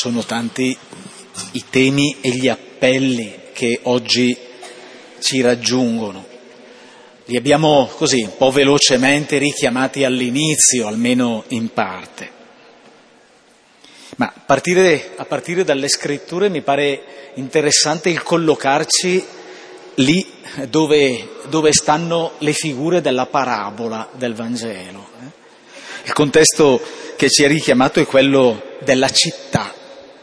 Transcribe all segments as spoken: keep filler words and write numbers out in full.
sono tanti i temi e gli appelli che oggi ci raggiungono. Li abbiamo così un po' velocemente richiamati all'inizio, almeno in parte. Ma a partire, a partire dalle scritture mi pare interessante il collocarci lì dove, dove stanno le figure della parabola del Vangelo. Il contesto che ci è richiamato è quello della città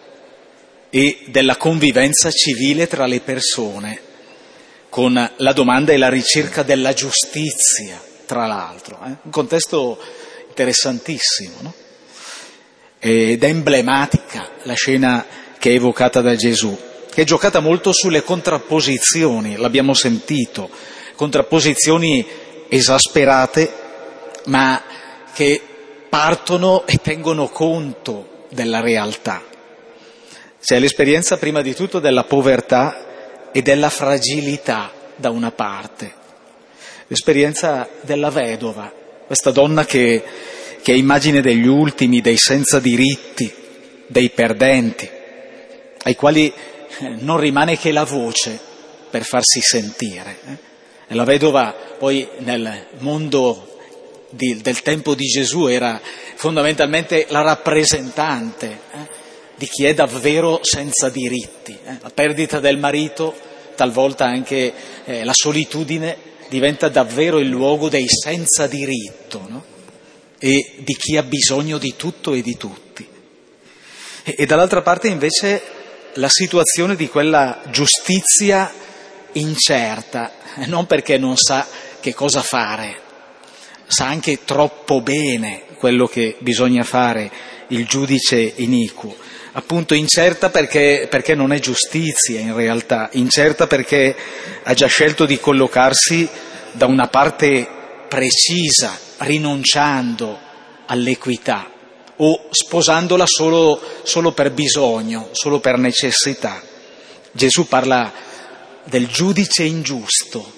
e della convivenza civile tra le persone, con la domanda e la ricerca della giustizia, tra l'altro. Eh? Un contesto interessantissimo, no? Ed è emblematica la scena che è evocata da Gesù, che è giocata molto sulle contrapposizioni, l'abbiamo sentito, contrapposizioni esasperate, ma che partono e tengono conto della realtà. C'è l'esperienza prima di tutto della povertà e della fragilità da una parte, l'esperienza della vedova, questa donna che, che è immagine degli ultimi, dei senza diritti, dei perdenti, ai quali non rimane che la voce per farsi sentire. E la vedova poi nel mondo di, del tempo di Gesù era fondamentalmente la rappresentante eh, di chi è davvero senza diritti. Eh. La perdita del marito, talvolta anche eh, la solitudine, diventa davvero il luogo dei senza diritto, no? E di chi ha bisogno di tutto e di tutti. E, e dall'altra parte invece la situazione di quella giustizia incerta, non perché non sa che cosa fare, sa anche troppo bene quello che bisogna fare il giudice iniquo, appunto incerta perché, perché non è giustizia in realtà, incerta perché ha già scelto di collocarsi da una parte precisa, rinunciando all'equità o sposandola solo, solo per bisogno, solo per necessità. Gesù parla del giudice ingiusto.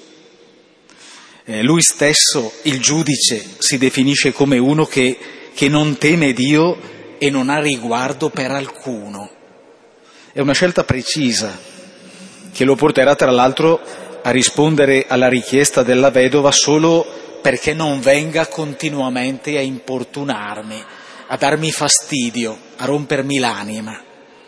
Eh, lui stesso, il giudice, si definisce come uno che, che non teme Dio e non ha riguardo per alcuno. È una scelta precisa che lo porterà tra l'altro a rispondere alla richiesta della vedova solo perché non venga continuamente a importunarmi, a darmi fastidio, a rompermi l'anima.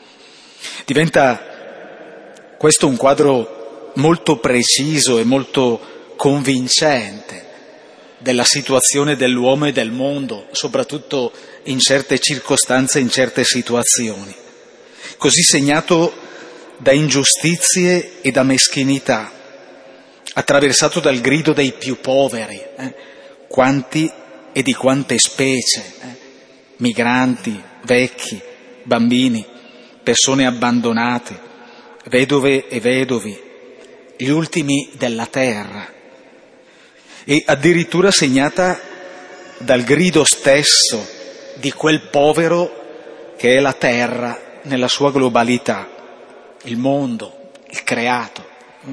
Diventa questo un quadro molto preciso e molto convincente della situazione dell'uomo e del mondo, soprattutto in certe circostanze, in certe situazioni, così segnato da ingiustizie e da meschinità, attraversato dal grido dei più poveri, eh? quanti e di quante specie, eh? migranti, vecchi, bambini, persone abbandonate, vedove e vedovi, gli ultimi della terra, e addirittura segnata dal grido stesso di quel povero che è la terra nella sua globalità, il mondo, il creato.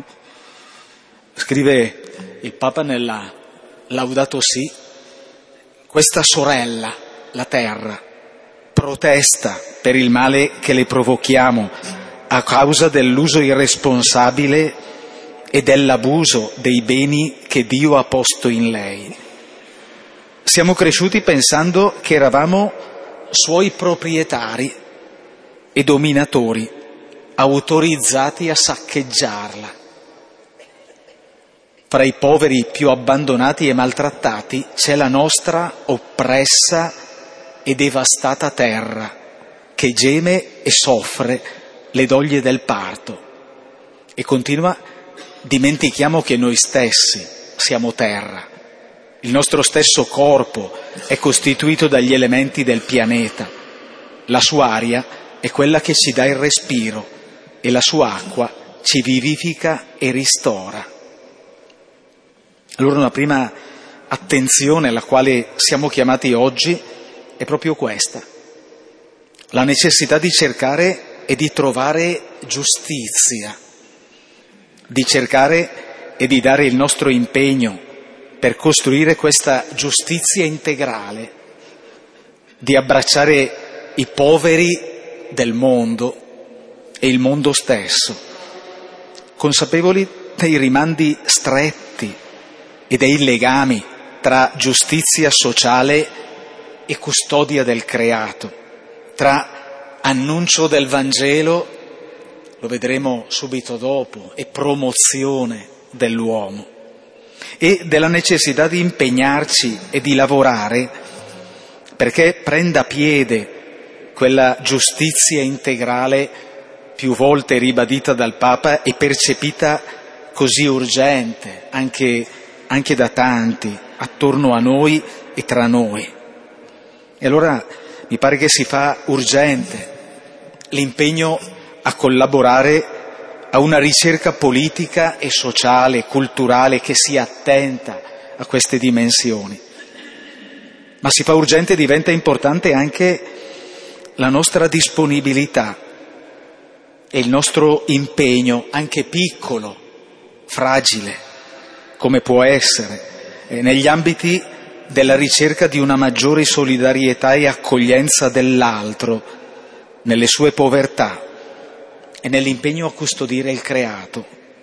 Scrive il Papa nella Laudato Si, questa sorella, la terra, protesta per il male che le provochiamo a causa dell'uso irresponsabile e dell'abuso dei beni che Dio ha posto in lei. Siamo cresciuti pensando che eravamo suoi proprietari e dominatori, autorizzati a saccheggiarla. Fra i poveri più abbandonati e maltrattati c'è la nostra oppressa e devastata terra, che geme e soffre le doglie del parto. E continua: dimentichiamo che noi stessi siamo terra. Il nostro stesso corpo è costituito dagli elementi del pianeta. La sua aria è quella che ci dà il respiro e la sua acqua ci vivifica e ristora. Allora una prima attenzione alla quale siamo chiamati oggi è proprio questa: la necessità di cercare e di trovare giustizia, di cercare e di dare il nostro impegno per costruire questa giustizia integrale, di abbracciare i poveri del mondo e il mondo stesso, consapevoli dei rimandi stretti e dei legami tra giustizia sociale e custodia del creato, tra annuncio del Vangelo, lo vedremo subito dopo, e promozione dell'uomo, e della necessità di impegnarci e di lavorare perché prenda piede quella giustizia integrale più volte ribadita dal Papa e percepita così urgente anche, anche da tanti attorno a noi e tra noi. E allora mi pare che si fa urgente l'impegno a collaborare a una ricerca politica e sociale, culturale, che sia attenta a queste dimensioni. Ma si fa urgente e diventa importante anche la nostra disponibilità e il nostro impegno, anche piccolo, fragile, come può essere, eh, negli ambiti della ricerca di una maggiore solidarietà e accoglienza dell'altro, nelle sue povertà e nell'impegno a custodire il creato.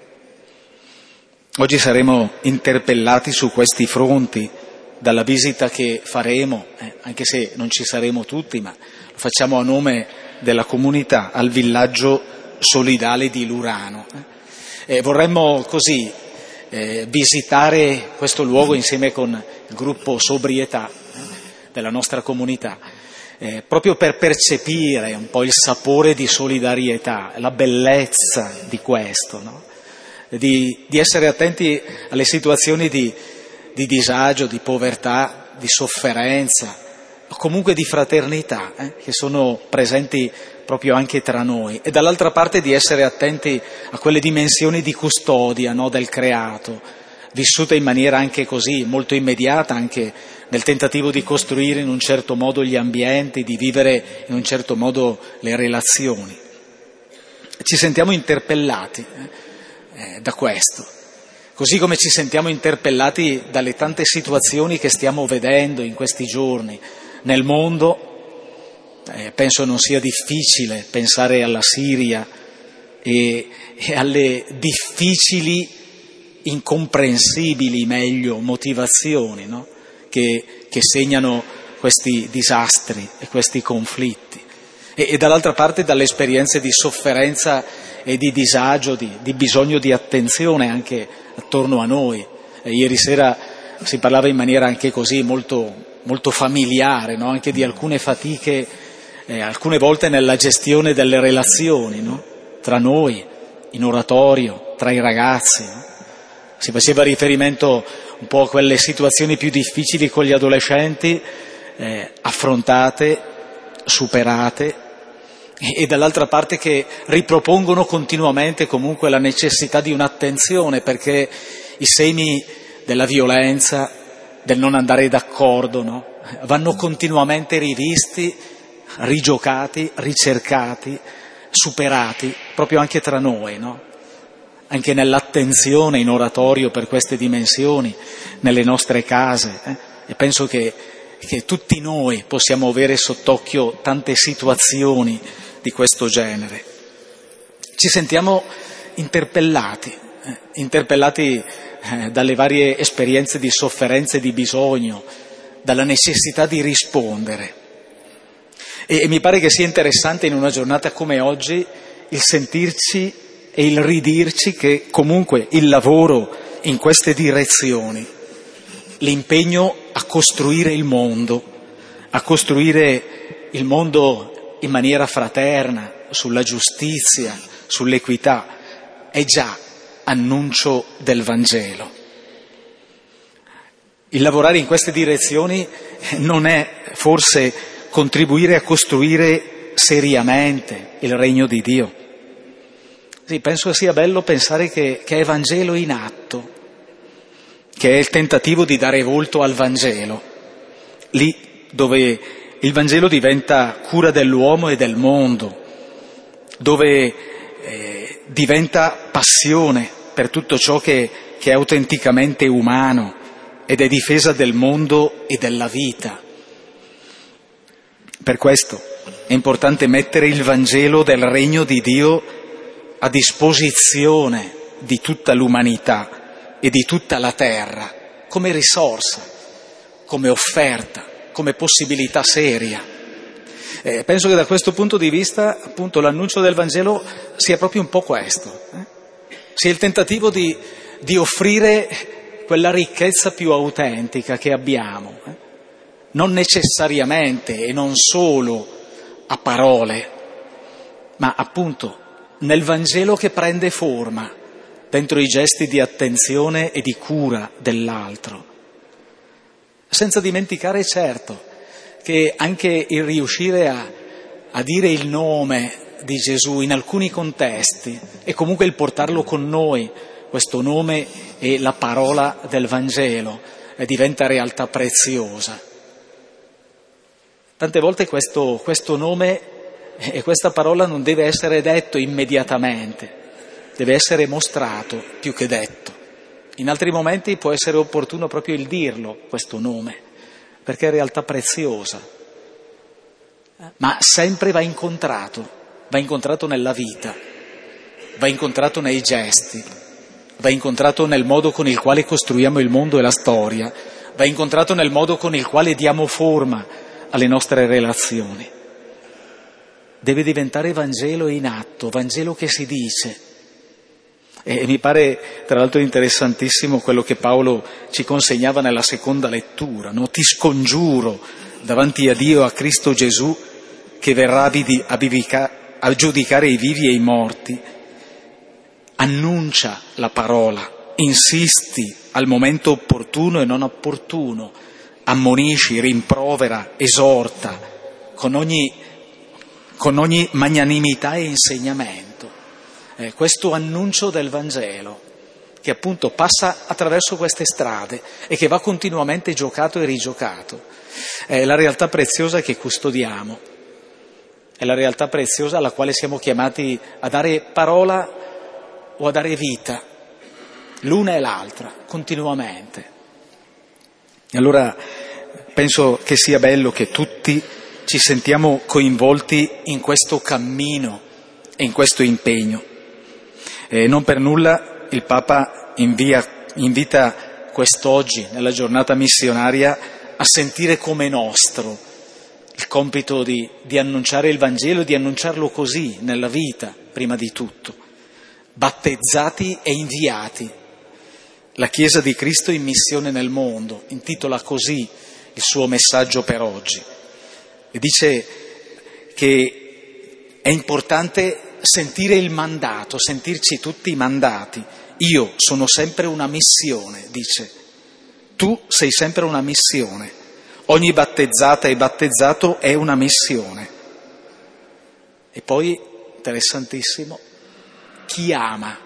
Oggi saremo interpellati su questi fronti dalla visita che faremo, eh, anche se non ci saremo tutti, ma lo facciamo a nome della comunità, al villaggio solidale di Lurano. Eh, vorremmo così eh, visitare questo luogo insieme con il gruppo Sobrietà eh, della nostra comunità, eh, proprio per percepire un po' il sapore di solidarietà, la bellezza di questo, no? di, di essere attenti alle situazioni di, di disagio, di povertà, di sofferenza, o comunque di fraternità, eh, che sono presenti proprio anche tra noi, e dall'altra parte di essere attenti a quelle dimensioni di custodia, no, del creato, vissute in maniera anche così molto immediata, anche nel tentativo di costruire in un certo modo gli ambienti, di vivere in un certo modo le relazioni. Ci sentiamo interpellati eh, da questo, così come ci sentiamo interpellati dalle tante situazioni che stiamo vedendo in questi giorni nel mondo. Eh, penso non sia difficile pensare alla Siria e, e alle difficili, incomprensibili, meglio, motivazioni, no? che, che segnano questi disastri e questi conflitti. E, e dall'altra parte dalle esperienze di sofferenza e di disagio, di, di bisogno di attenzione anche attorno a noi. E ieri sera si parlava in maniera anche così molto, molto familiare, no? Anche di alcune fatiche, Eh, alcune volte nella gestione delle relazioni, no? Tra noi, in oratorio, tra i ragazzi. No? Si faceva riferimento un po' a quelle situazioni più difficili con gli adolescenti, eh, affrontate, superate, e, e dall'altra parte che ripropongono continuamente comunque la necessità di un'attenzione, perché i semi della violenza, del non andare d'accordo, no? Vanno continuamente rivisti, rigiocati, ricercati, superati, proprio anche tra noi, no? Anche nell'attenzione in oratorio per queste dimensioni, nelle nostre case. Eh? E penso che, che tutti noi possiamo avere sott'occhio tante situazioni di questo genere. Ci sentiamo interpellati, eh? interpellati eh, dalle varie esperienze di sofferenza e di bisogno, dalla necessità di rispondere. E mi pare che sia interessante in una giornata come oggi il sentirci e il ridirci che comunque il lavoro in queste direzioni, l'impegno a costruire il mondo, a costruire il mondo in maniera fraterna, sulla giustizia, sull'equità, è già annuncio del Vangelo. Il lavorare in queste direzioni non è forse contribuire a costruire seriamente il regno di Dio. Sì, penso sia bello pensare che, che è Vangelo in atto, che è il tentativo di dare volto al Vangelo, lì dove il Vangelo diventa cura dell'uomo e del mondo, dove eh, diventa passione per tutto ciò che, che è autenticamente umano ed è difesa del mondo e della vita. Per questo È importante mettere il Vangelo del Regno di Dio a disposizione di tutta l'umanità e di tutta la terra, come risorsa, come offerta, come possibilità seria. Eh, penso che da questo punto di vista, appunto, l'annuncio del Vangelo sia proprio un po' questo, eh? Sia il tentativo di, di offrire quella ricchezza più autentica che abbiamo, eh? Non necessariamente e non solo a parole, ma appunto nel Vangelo che prende forma, dentro i gesti di attenzione e di cura dell'altro. Senza dimenticare, certo, che anche il riuscire a, a dire il nome di Gesù in alcuni contesti e comunque il portarlo con noi, questo nome e la parola del Vangelo, eh, diventa realtà preziosa. Tante volte questo, questo nome e questa parola non deve essere detto immediatamente, deve essere mostrato più che detto. In altri momenti può essere opportuno proprio il dirlo, questo nome, perché è realtà preziosa, ma sempre va incontrato, va incontrato nella vita, va incontrato nei gesti, va incontrato nel modo con il quale costruiamo il mondo e la storia, va incontrato nel modo con il quale diamo forma alle nostre relazioni. Deve diventare Vangelo in atto, Vangelo che si dice. E mi pare tra l'altro interessantissimo quello che Paolo ci consegnava nella seconda lettura, no? Ti scongiuro davanti a Dio, a Cristo Gesù, che verrà a, vivica, a giudicare i vivi e i morti. Annuncia la parola, insisti al momento opportuno e non opportuno, ammonisci, rimprovera, esorta, con ogni, con ogni magnanimità e insegnamento. Eh, questo annuncio del Vangelo, che appunto passa attraverso queste strade e che va continuamente giocato e rigiocato, è la realtà preziosa che custodiamo, è la realtà preziosa alla quale siamo chiamati a dare parola o a dare vita, l'una e l'altra, continuamente. E allora penso che sia bello che tutti ci sentiamo coinvolti in questo cammino e in questo impegno. Eh, non per nulla il Papa invia, invita quest'oggi, nella giornata missionaria, a sentire come nostro il compito di, di annunciare il Vangelo e di annunciarlo così, nella vita, prima di tutto. Battezzati e inviati. La Chiesa di Cristo in missione nel mondo, intitola così il suo messaggio per oggi. E dice che è importante sentire il mandato, sentirci tutti mandati. Io sono sempre una missione, dice. Tu sei sempre una missione. Ogni battezzata e battezzato è una missione. E poi, interessantissimo, chi ama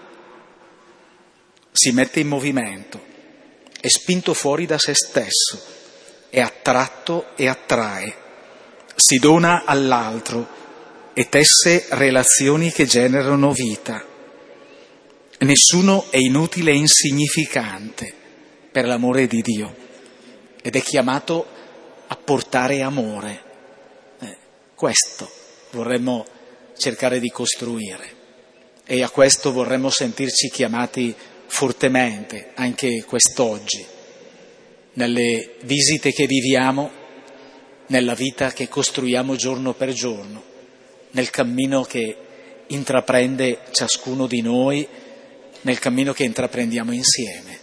si mette in movimento, è spinto fuori da se stesso, è attratto e attrae, si dona all'altro e tesse relazioni che generano vita. Nessuno è inutile e insignificante per l'amore di Dio ed è chiamato a portare amore. Eh, questo vorremmo cercare di costruire e a questo vorremmo sentirci chiamati fortemente anche quest'oggi, nelle visite che viviamo, nella vita che costruiamo giorno per giorno, nel cammino che intraprende ciascuno di noi, nel cammino che intraprendiamo insieme.